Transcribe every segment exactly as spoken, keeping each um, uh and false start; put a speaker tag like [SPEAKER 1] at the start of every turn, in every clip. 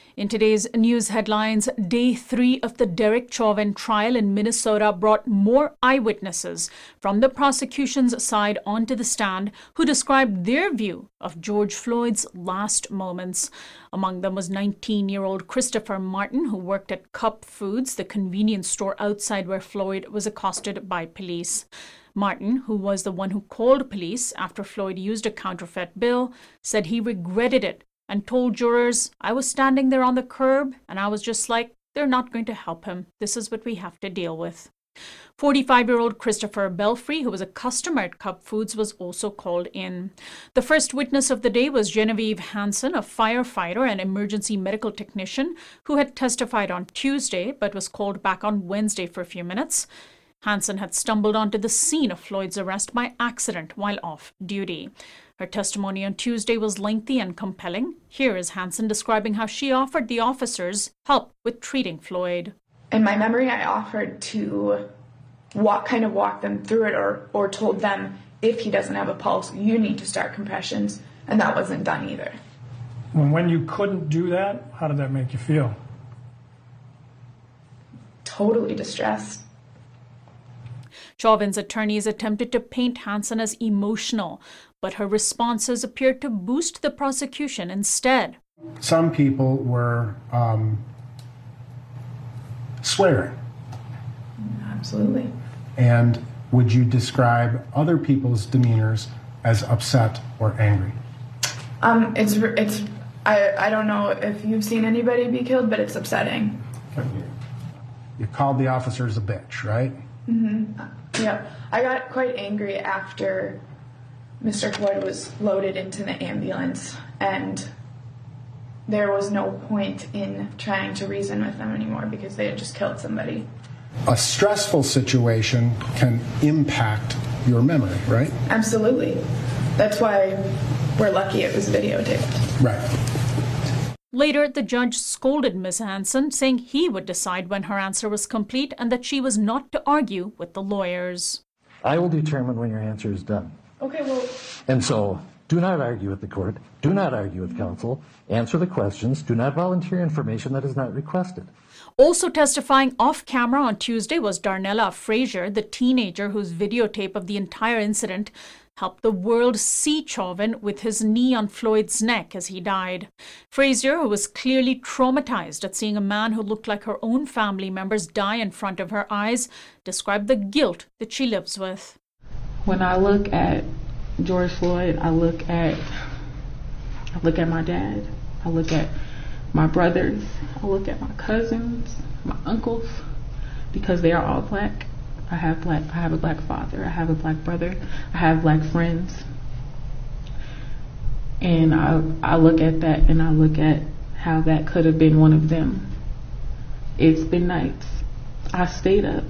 [SPEAKER 1] In today's news headlines, day three of the Derek Chauvin trial in Minnesota brought more eyewitnesses from the prosecution's side onto the stand who described their view of George Floyd's last moments. Among them was nineteen-year-old Christopher Martin, who worked at Cup Foods, the convenience store outside where Floyd was accosted by police. Martin, who was the one who called police after Floyd used a counterfeit bill, said he regretted it and told jurors, "I was standing there on the curb and I was just like, they're not going to help him. This is what we have to deal with." forty-five-year-old Christopher Belfry, who was a customer at Cup Foods, was also called in. The first witness of the day was Genevieve Hansen, a firefighter and emergency medical technician who had testified on Tuesday but was called back on Wednesday for a few minutes. Hansen had stumbled onto the scene of Floyd's arrest by accident while off duty. Her testimony on Tuesday was lengthy and compelling. Here is Hansen describing how she offered the officers help with treating Floyd.
[SPEAKER 2] In my memory, I offered to walk, kind of walk them through it, or, or told them, if he doesn't have a pulse, you need to start compressions, and that wasn't done either.
[SPEAKER 3] When you couldn't do that, how did that make you feel?
[SPEAKER 2] Totally distressed.
[SPEAKER 1] Chauvin's attorneys attempted to paint Hansen as emotional, but her responses appeared to boost the prosecution instead.
[SPEAKER 4] Some people were um, swearing.
[SPEAKER 2] Absolutely.
[SPEAKER 4] And would you describe other people's demeanors as upset or angry?
[SPEAKER 2] Um, it's, it's, I, I don't know if you've seen anybody be killed, but it's upsetting.
[SPEAKER 4] Okay. You called the officers a bitch, right?
[SPEAKER 2] Mm-hmm. Yeah, I got quite angry after Mister Floyd was loaded into the ambulance, and there was no point in trying to reason with them anymore because they had just killed somebody.
[SPEAKER 4] A stressful situation can impact your memory, right?
[SPEAKER 2] Absolutely. That's why we're lucky it was videotaped.
[SPEAKER 4] Right.
[SPEAKER 1] Later, the judge scolded Miz Hansen, saying he would decide when her answer was complete and that she was not to argue with the lawyers.
[SPEAKER 5] I will determine when your answer is done.
[SPEAKER 2] Okay, well...
[SPEAKER 5] And so, do not argue with the court. Do not argue with counsel. Answer the questions. Do not volunteer information that is not requested.
[SPEAKER 1] Also testifying off camera on Tuesday was Darnella Frazier, the teenager whose videotape of the entire incident helped the world see Chauvin with his knee on Floyd's neck as he died. Frazier, who was clearly traumatized at seeing a man who looked like her own family members die in front of her eyes, described the guilt that she lives with.
[SPEAKER 6] When I look at George Floyd, I look at I look at my dad, I look at my brothers, I look at my cousins, my uncles, because they are all black. I have black. I have a black father. I have a black brother. I have black friends. And I, I look at that and I look at how that could have been one of them. It's been nights. I stayed up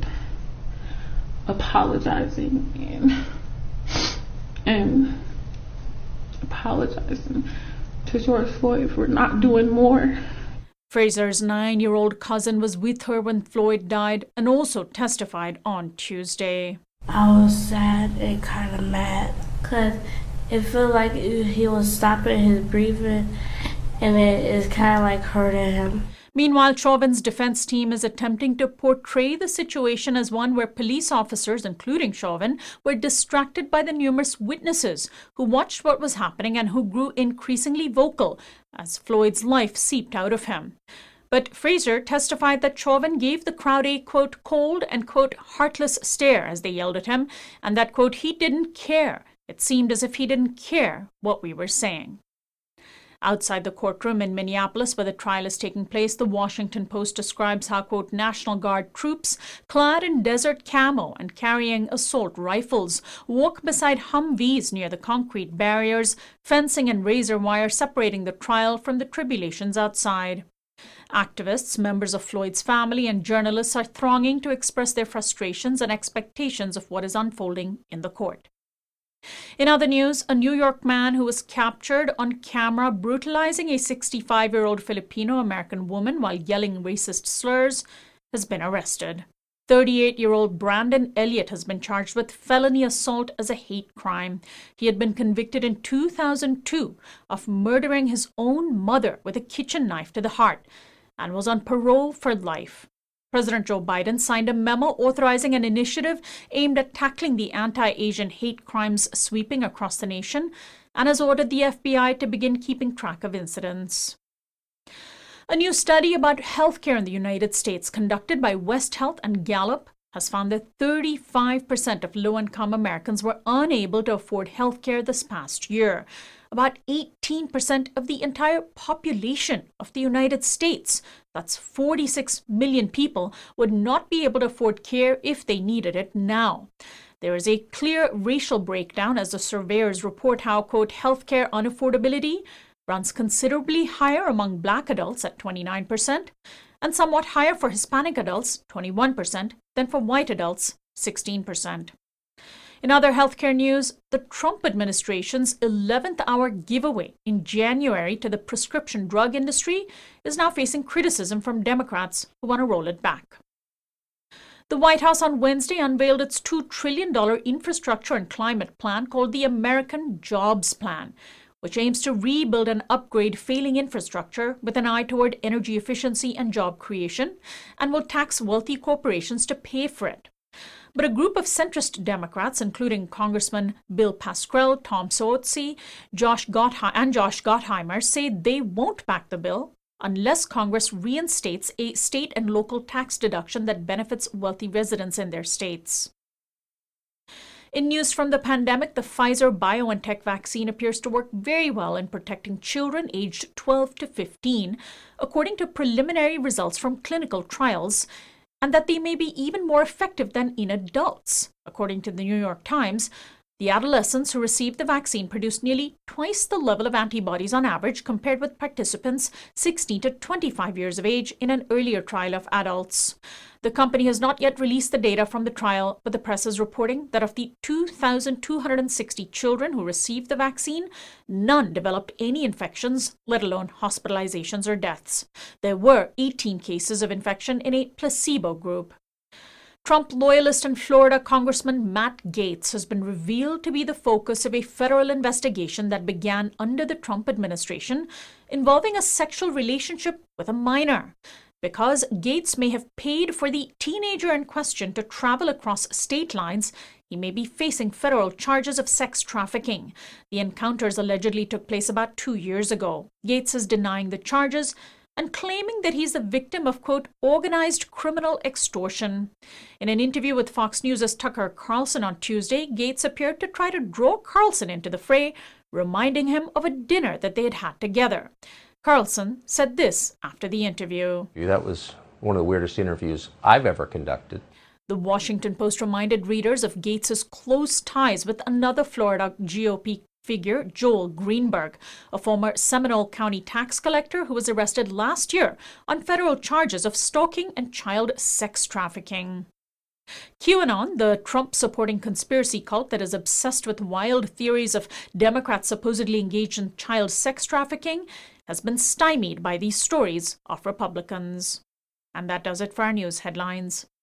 [SPEAKER 6] apologizing and, and apologizing to George Floyd for not doing more.
[SPEAKER 1] Frazier's nine-year-old cousin was with her when Floyd died and also testified on Tuesday.
[SPEAKER 7] I was sad and kind of mad because it felt like he was stopping his breathing and it is kind of like hurting him.
[SPEAKER 1] Meanwhile, Chauvin's defense team is attempting to portray the situation as one where police officers, including Chauvin, were distracted by the numerous witnesses who watched what was happening and who grew increasingly vocal as Floyd's life seeped out of him. But Frazier testified that Chauvin gave the crowd a, quote, cold and, quote, heartless stare as they yelled at him, and that, quote, he didn't care. It seemed as if he didn't care what we were saying. Outside the courtroom in Minneapolis, where the trial is taking place, the Washington Post describes how, quote, National Guard troops, clad in desert camo and carrying assault rifles, walk beside Humvees near the concrete barriers, fencing and razor wire separating the trial from the tribulations outside. Activists, members of Floyd's family, and journalists are thronging to express their frustrations and expectations of what is unfolding in the court. In other news, a New York man who was captured on camera brutalizing a sixty-five-year-old Filipino-American woman while yelling racist slurs has been arrested. thirty-eight-year-old Brandon Elliott has been charged with felony assault as a hate crime. He had been convicted in two thousand two of murdering his own mother with a kitchen knife to the heart and was on parole for life. President Joe Biden signed a memo authorizing an initiative aimed at tackling the anti-Asian hate crimes sweeping across the nation and has ordered the F B I to begin keeping track of incidents. A new study about healthcare in the United States conducted by West Health and Gallup has found that thirty-five percent of low-income Americans were unable to afford healthcare this past year. About eighteen percent of the entire population of the United States, that's forty-six million people, would not be able to afford care if they needed it now. There is a clear racial breakdown as the surveyors report how, quote, healthcare unaffordability runs considerably higher among Black adults at twenty-nine percent and somewhat higher for Hispanic adults, twenty-one percent, than for white adults, sixteen percent. In other healthcare news, the Trump administration's eleventh hour giveaway in January to the prescription drug industry is now facing criticism from Democrats who want to roll it back. The White House on Wednesday unveiled its two trillion dollars infrastructure and climate plan called the American Jobs Plan, which aims to rebuild and upgrade failing infrastructure with an eye toward energy efficiency and job creation, and will tax wealthy corporations to pay for it. But a group of centrist Democrats, including Congressman Bill Pascrell, Tom Suozzi, Josh Gottheimer, and Josh Gottheimer, say they won't back the bill unless Congress reinstates a state and local tax deduction that benefits wealthy residents in their states. In news from the pandemic, the Pfizer-BioNTech vaccine appears to work very well in protecting children aged twelve to fifteen, according to preliminary results from clinical trials, and that they may be even more effective than in adults. According to the New York Times, the adolescents who received the vaccine produced nearly twice the level of antibodies on average compared with participants sixteen to twenty-five years of age in an earlier trial of adults. The company has not yet released the data from the trial, but the press is reporting that of the two thousand two hundred sixty children who received the vaccine, none developed any infections, let alone hospitalizations or deaths. There were eighteen cases of infection in a placebo group. Trump loyalist and Florida Congressman Matt Gaetz has been revealed to be the focus of a federal investigation that began under the Trump administration involving a sexual relationship with a minor. Because Gaetz may have paid for the teenager in question to travel across state lines, he may be facing federal charges of sex trafficking. The encounters allegedly took place about two years ago. Gaetz is denying the charges and claiming that he's the victim of, quote, organized criminal extortion. In an interview with Fox News' Tucker Carlson on Tuesday, Gaetz appeared to try to draw Carlson into the fray, reminding him of a dinner that they had had together. Carlson said this after the interview.
[SPEAKER 8] That was one of the weirdest interviews I've ever conducted.
[SPEAKER 1] The Washington Post reminded readers of Gaetz's close ties with another Florida G O P figure, Joel Greenberg, a former Seminole County tax collector who was arrested last year on federal charges of stalking and child sex trafficking. QAnon, the Trump-supporting conspiracy cult that is obsessed with wild theories of Democrats supposedly engaged in child sex trafficking, has been stymied by these stories of Republicans. And that does it for our news headlines.